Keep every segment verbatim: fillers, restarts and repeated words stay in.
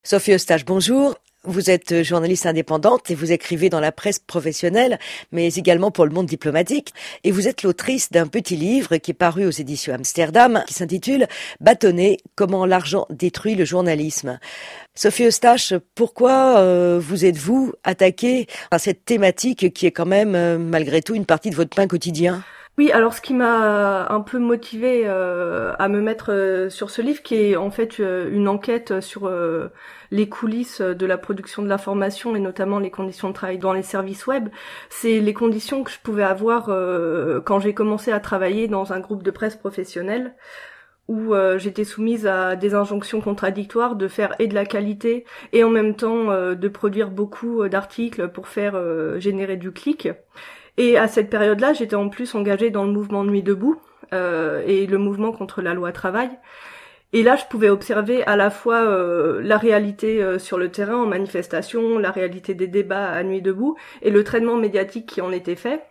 Sophie Eustache, bonjour. Vous êtes journaliste indépendante et vous écrivez dans la presse professionnelle, mais également pour le monde diplomatique. Et vous êtes l'autrice d'un petit livre qui est paru aux éditions Amsterdam, qui s'intitule « Bâtonner, comment l'argent détruit le journalisme ». Sophie Eustache, pourquoi euh, vous êtes-vous attaquée à cette thématique qui est quand même, euh, malgré tout, une partie de votre pain quotidien ? Oui, alors ce qui m'a un peu motivée euh, à me mettre euh, sur ce livre, qui est en fait euh, une enquête sur euh, les coulisses de la production de l'information et notamment les conditions de travail dans les services web, c'est les conditions que je pouvais avoir euh, quand j'ai commencé à travailler dans un groupe de presse professionnelle, où euh, j'étais soumise à des injonctions contradictoires de faire et de la qualité et en même temps euh, de produire beaucoup d'articles pour faire euh, générer du clic. Et à cette période-là, j'étais en plus engagée dans le mouvement Nuit debout euh, et le mouvement contre la loi travail. Et là, je pouvais observer à la fois euh, la réalité euh, sur le terrain en manifestation, la réalité des débats à Nuit debout et le traitement médiatique qui en était fait.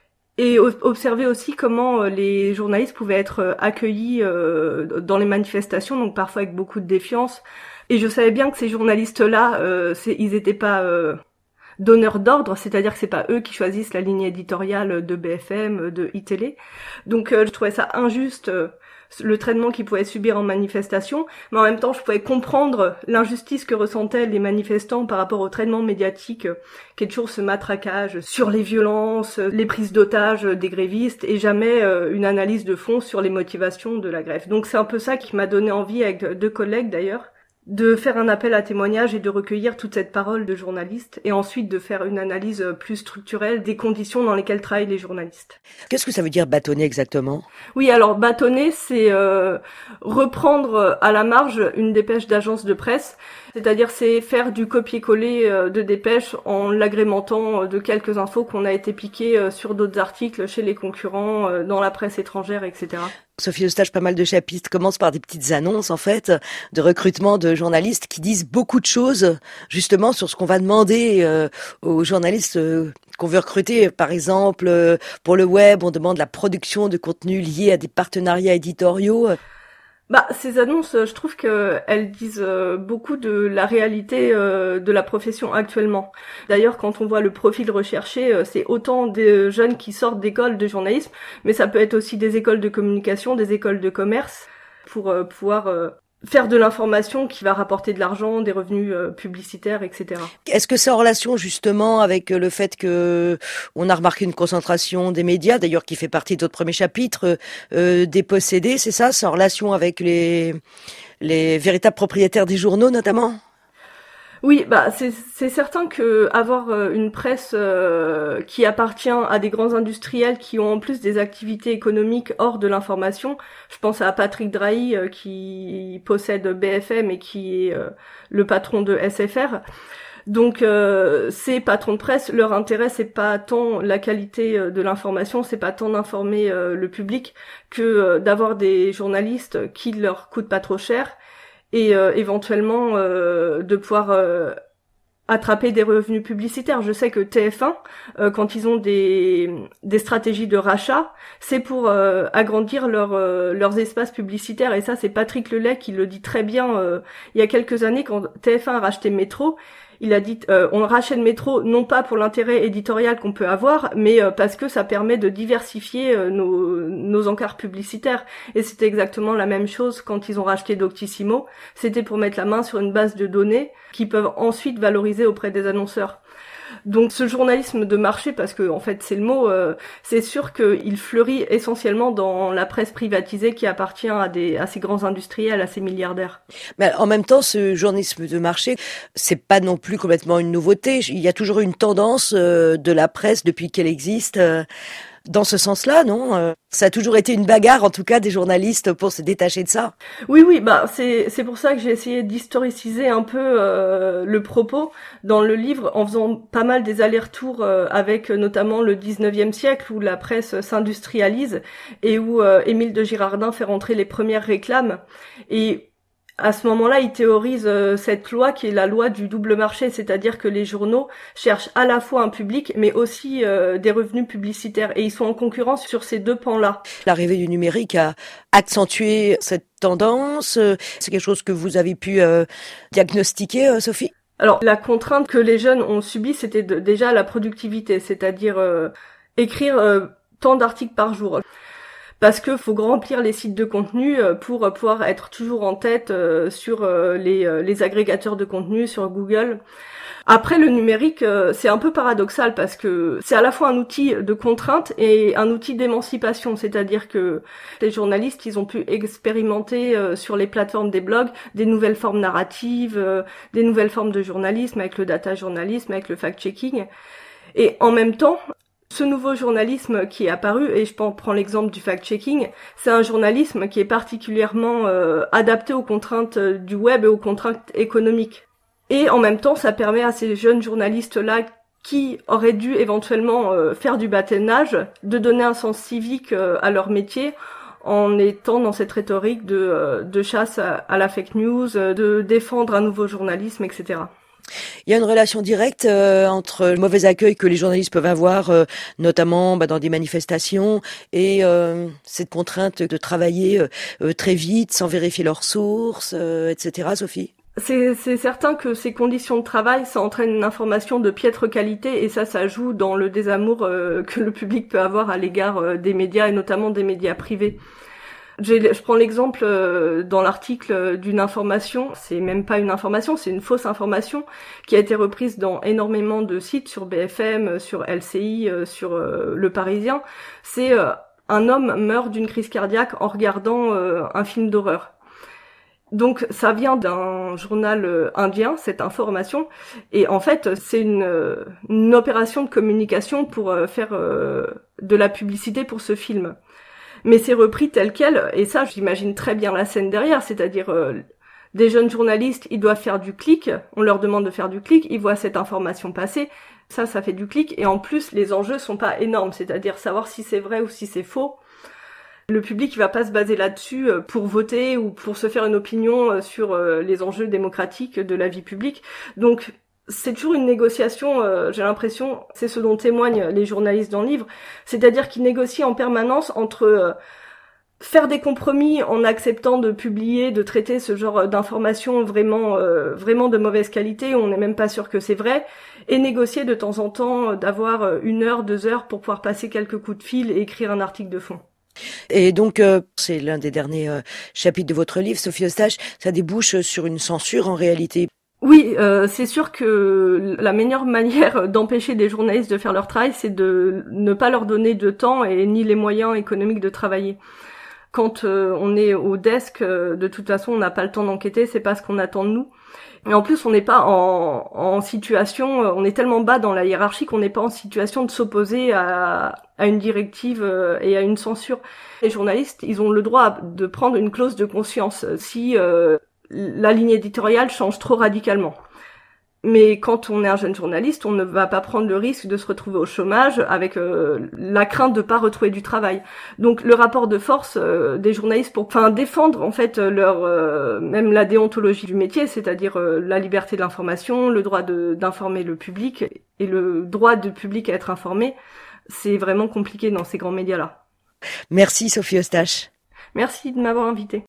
Et observer aussi comment euh, les journalistes pouvaient être euh, accueillis euh, dans les manifestations, donc parfois avec beaucoup de défiance. Et je savais bien que ces journalistes-là, euh, c'est, ils étaient pas... Euh, donneurs d'ordre, c'est-à-dire que c'est pas eux qui choisissent la ligne éditoriale de B F M, de iTélé. Donc euh, je trouvais ça injuste euh, le traitement qu'ils pouvaient subir en manifestation, mais en même temps je pouvais comprendre l'injustice que ressentaient les manifestants par rapport au traitement médiatique, euh, qui est toujours ce matraquage sur les violences, les prises d'otages des grévistes et jamais euh, une analyse de fond sur les motivations de la grève. Donc c'est un peu ça qui m'a donné envie, avec deux collègues d'ailleurs, de faire un appel à témoignage et de recueillir toute cette parole de journalistes et ensuite de faire une analyse plus structurelle des conditions dans lesquelles travaillent les journalistes. Qu'est-ce que ça veut dire bâtonner exactement ? Oui, alors bâtonner, c'est euh, reprendre à la marge une dépêche d'agence de presse, c'est-à-dire c'est faire du copier-coller euh, de dépêche en l'agrémentant euh, de quelques infos qu'on a été piquées euh, sur d'autres articles chez les concurrents, euh, dans la presse étrangère, et cetera. Sophie Eustache, pas mal de chapitres commencent par des petites annonces, en fait, de recrutement de journalistes qui disent beaucoup de choses, justement, sur ce qu'on va demander euh, aux journalistes euh, qu'on veut recruter. Par exemple, euh, pour le web, on demande la production de contenu lié à des partenariats éditoriaux. Bah, ces annonces, je trouve qu'elles disent beaucoup de la réalité de la profession actuellement. D'ailleurs, quand on voit le profil recherché, c'est autant des jeunes qui sortent d'écoles de journalisme, mais ça peut être aussi des écoles de communication, des écoles de commerce, pour pouvoir faire de l'information qui va rapporter de l'argent, des revenus euh, publicitaires, et cetera. Est-ce que c'est en relation justement avec le fait que on a remarqué une concentration des médias, d'ailleurs qui fait partie de votre premier chapitre, euh, des possédés, c'est ça ? C'est en relation avec les les véritables propriétaires des journaux notamment ? Oui, bah c'est c'est certain que avoir une presse euh, qui appartient à des grands industriels qui ont en plus des activités économiques hors de l'information, je pense à Patrick Drahi euh, qui possède B F M et qui est euh, le patron de S F R. Donc euh, ces patrons de presse, leur intérêt c'est pas tant la qualité euh, de l'information, c'est pas tant d'informer euh, le public que euh, d'avoir des journalistes qui leur coûtent pas trop cher et euh, éventuellement euh, de pouvoir euh, attraper des revenus publicitaires. Je sais que T F un, euh, quand ils ont des des stratégies de rachat, c'est pour euh, agrandir leur, euh, leurs espaces publicitaires. Et ça, c'est Patrick Lelay qui le dit très bien euh, il y a quelques années quand T F un a racheté Métro. Il a dit euh, on rachète Métro non pas pour l'intérêt éditorial qu'on peut avoir, mais euh, parce que ça permet de diversifier euh, nos, nos encarts publicitaires. Et c'était exactement la même chose quand ils ont racheté Doctissimo. C'était pour mettre la main sur une base de données qui peuvent ensuite valoriser auprès des annonceurs. Donc ce journalisme de marché, parce que en fait c'est le mot, euh, c'est sûr qu'il fleurit essentiellement dans la presse privatisée qui appartient à des à ces grands industriels, à ces milliardaires. Mais en même temps, ce journalisme de marché, c'est pas non plus complètement une nouveauté. Il y a toujours eu une tendance euh, de la presse depuis qu'elle existe. Euh, dans ce sens-là, non ? Ça a toujours été une bagarre, en tout cas, des journalistes pour se détacher de ça. Oui, oui, bah c'est c'est pour ça que j'ai essayé d'historiciser un peu euh, le propos dans le livre, en faisant pas mal des allers-retours euh, avec notamment le dix-neuvième siècle où la presse s'industrialise et où euh, Émile de Girardin fait rentrer les premières réclames. Et À ce moment-là, il théorise euh, cette loi qui est la loi du double marché, c'est-à-dire que les journaux cherchent à la fois un public, mais aussi euh, des revenus publicitaires, et ils sont en concurrence sur ces deux pans-là. L'arrivée du numérique a accentué cette tendance. C'est quelque chose que vous avez pu euh, diagnostiquer, euh, Sophie ? Alors, la contrainte que les jeunes ont subie, c'était de, déjà la productivité, c'est-à-dire euh, écrire euh, tant d'articles par jour. Parce que faut remplir les sites de contenu pour pouvoir être toujours en tête sur les, les agrégateurs de contenu, sur Google. Après, le numérique, c'est un peu paradoxal parce que c'est à la fois un outil de contrainte et un outil d'émancipation. C'est-à-dire que les journalistes, ils ont pu expérimenter sur les plateformes des blogs des nouvelles formes narratives, des nouvelles formes de journalisme avec le data journalisme, avec le fact-checking. Et en même temps, ce nouveau journalisme qui est apparu, et je prends l'exemple du fact-checking, c'est un journalisme qui est particulièrement euh, adapté aux contraintes du web et aux contraintes économiques. Et en même temps, ça permet à ces jeunes journalistes-là qui auraient dû éventuellement euh, faire du bâtonnage, de donner un sens civique euh, à leur métier en étant dans cette rhétorique de, euh, de chasse à, à la fake news, euh, de défendre un nouveau journalisme, et cetera. Il y a une relation directe euh, entre le mauvais accueil que les journalistes peuvent avoir, euh, notamment bah, dans des manifestations, et euh, cette contrainte de travailler euh, très vite, sans vérifier leurs sources, euh, et cetera. Sophie ? C'est, c'est certain que ces conditions de travail, ça entraîne une information de piètre qualité, et ça, ça joue dans le désamour euh, que le public peut avoir à l'égard euh, des médias, et notamment des médias privés. J'ai, je prends l'exemple euh, dans l'article d'une information, c'est même pas une information, c'est une fausse information qui a été reprise dans énormément de sites, sur B F M, sur L C I, euh, sur euh, Le Parisien. C'est euh, un homme meurt d'une crise cardiaque en regardant euh, un film d'horreur. Donc ça vient d'un journal euh, indien, cette information, et en fait c'est une, euh, une opération de communication pour euh, faire euh, de la publicité pour ce film. Mais c'est repris tel quel, et ça, j'imagine très bien la scène derrière, c'est-à-dire euh, des jeunes journalistes, ils doivent faire du clic, on leur demande de faire du clic, ils voient cette information passer, ça, ça fait du clic, et en plus, les enjeux sont pas énormes, c'est-à-dire savoir si c'est vrai ou si c'est faux. Le public, il va pas se baser là-dessus pour voter ou pour se faire une opinion sur les enjeux démocratiques de la vie publique. Donc, c'est toujours une négociation, euh, j'ai l'impression, c'est ce dont témoignent les journalistes dans le livre, c'est-à-dire qu'ils négocient en permanence entre euh, faire des compromis en acceptant de publier, de traiter ce genre d'informations vraiment euh, vraiment de mauvaise qualité, on n'est même pas sûr que c'est vrai, et négocier de temps en temps d'avoir une heure, deux heures pour pouvoir passer quelques coups de fil et écrire un article de fond. Et donc, euh, c'est l'un des derniers euh, chapitres de votre livre, Sophie Eustache, ça débouche sur une censure en réalité. Oui, euh, c'est sûr que la meilleure manière d'empêcher des journalistes de faire leur travail, c'est de ne pas leur donner de temps et ni les moyens économiques de travailler. Quand euh, on est au desk, euh, de toute façon, on n'a pas le temps d'enquêter, c'est pas ce qu'on attend de nous. Et en plus, on n'est pas en, en situation, on est tellement bas dans la hiérarchie qu'on n'est pas en situation de s'opposer à, à une directive et à une censure. Les journalistes, ils ont le droit de prendre une clause de conscience si euh, la ligne éditoriale change trop radicalement. Mais quand on est un jeune journaliste, on ne va pas prendre le risque de se retrouver au chômage avec euh, la crainte de pas retrouver du travail. Donc le rapport de force euh, des journalistes pour enfin défendre en fait leur euh, même la déontologie du métier, c'est-à-dire euh, la liberté de l'information, le droit de d'informer le public et le droit du public à être informé, c'est vraiment compliqué dans ces grands médias-là. Merci Sophie Eustache. Merci de m'avoir invitée.